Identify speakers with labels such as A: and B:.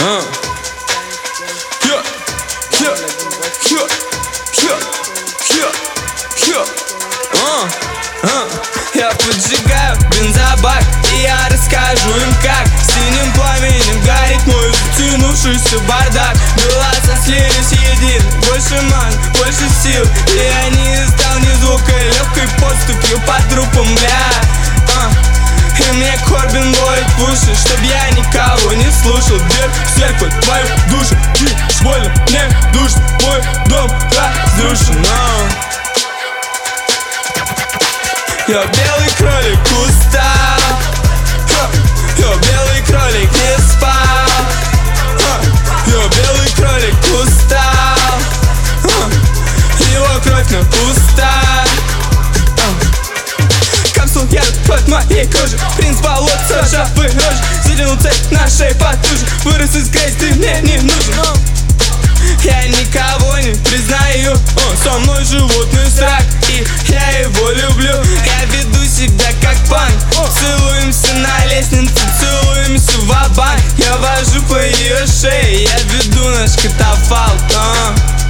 A: Я поджигаю бензобак, и я расскажу им, как синим пламенем горит мой затянувшийся бардак. Глаза слились един, больше ман, больше сил, и я не издал ни звука легкой поступью по трупам, И мне Корбин воет в уши, чтоб я никого не слушал. Дверь в церковь твою душу, и больно мне душно, мой дом разрушен. Я белый кролик устал, я белый кролик не спал, я белый кролик устал, его кровь на устах. Капсул яд под моей кожей, принц болот, ржавый рожь, затянул цепь на шее потуже, вырос из грязи, ты мне не нужен. Я никого не признаю, он со мной животный страх, и я его люблю. Я веду себя как панк, целуемся на лестнице, целуемся ва-банк. Я вожу по ее шее, я веду наш катафалк.